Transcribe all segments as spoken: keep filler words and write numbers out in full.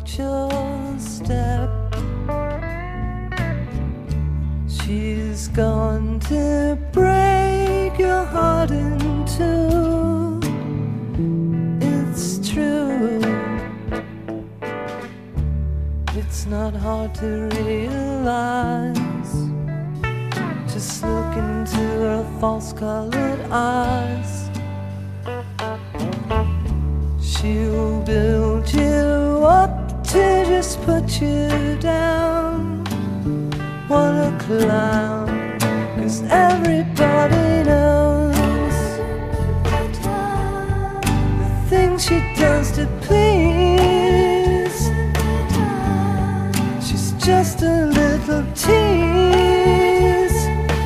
watch your step. She's gone to break your heart in two. It's true. It's not hard to realize. Just look into her false-colored eyes. She'll build you up to just put you down. What a clown, 'cause everybody knows the things she does to please. She's just a little tease.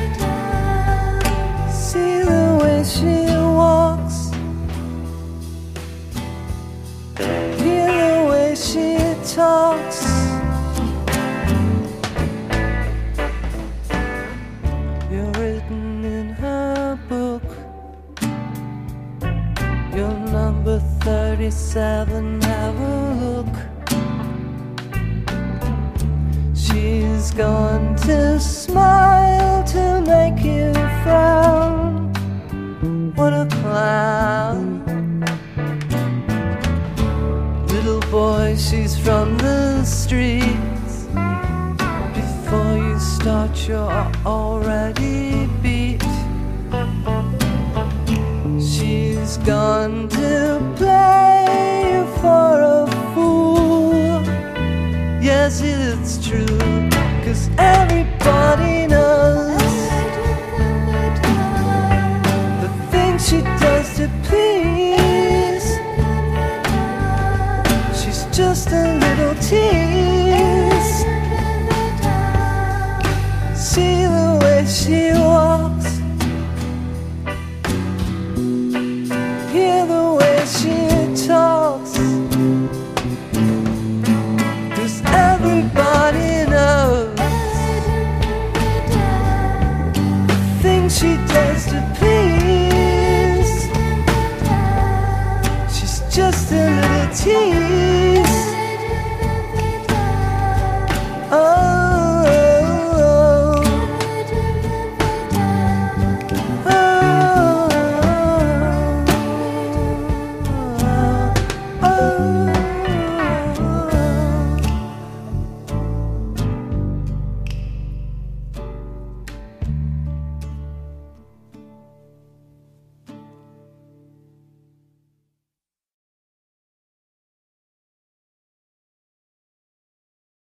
See the way she walks, hear the way she talks. You're written in her book. You're number thirty-seven, have a look. She's gone to smile to make you frown. What a clown. Little boy, she's from the streets. Before you start, you're already beat. She's gone to play you for a fool. Yes, it's true, 'cause everybody knows the things she does to please. She's just a little tease.